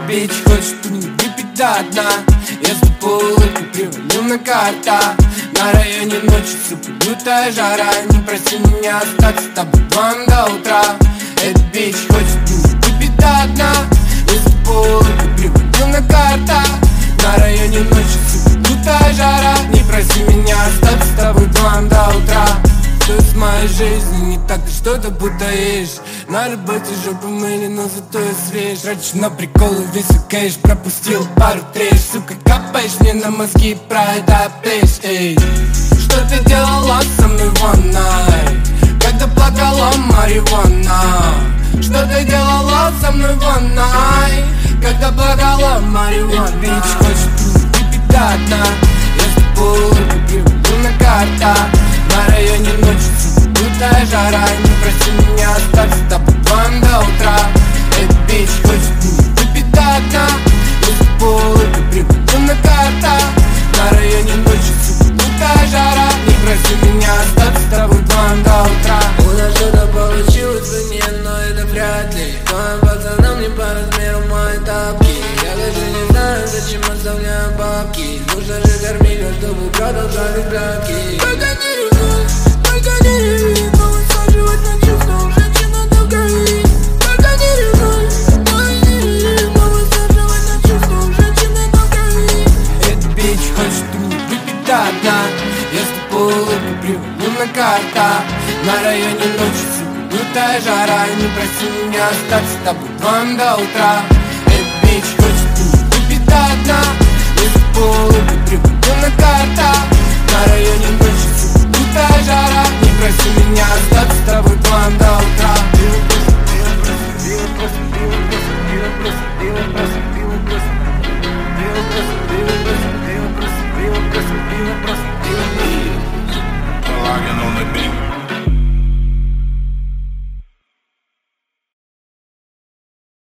бич хочет выпить до дна. Я с тобой улыбкой привалил на карта. На районе ночи, сука, лютая жара. Не проси меня остаться с тобой вам до утра. Этот бич хочет выпить до дна. Я с тобой улыбкой привалил на карта. На районе ночи, сука, лютая жара. Не проси меня остаться с тобой вам до утра. Что с моей жизнью не так, ты что-то путаешь. На работе жопу мыли, но зато я свеж. Раньше на приколы весь кэш, пропустил пару треш. Сука, капаешь мне на мозги, про это плешь. Эй, что ты делала со мной one night, когда плакала марихуана? Что ты делала со мной one night, когда плакала марихуана? Бич хочет выпить до дна. Я с тобой улыбкой привалил на карта. На районе ночи, сука, лютая жара. Не проси меня остаться с тобой вам до утра. Этот бич хочет выпить до дна. Я с тобой улыбкой привалил на карта. На районе ночи, сука, лютая жара. Не проси меня остаться с тобой вам до утра. У нас что-то получилось в войне, но это вряд ли. Твоим пацанам не по размеру мои тапки. Я даже не знаю, зачем оставляю бабки. Нужно же кормить, чтобы продолжали градки. Только не ревнуй, только не реви, но высаживать на чувства уже начинает говорить. Только не ревнуй, но высаживать на чувства уже начинает говорить. Этот бич хочет выпить до дна. Я с тобой улыбкой привалил на карта. На районе ночи, сука, лютая жара. Не проси меня остаться с тобой вам до утра. Этот бич хочет выпить до дна. Я с тобой улыбкой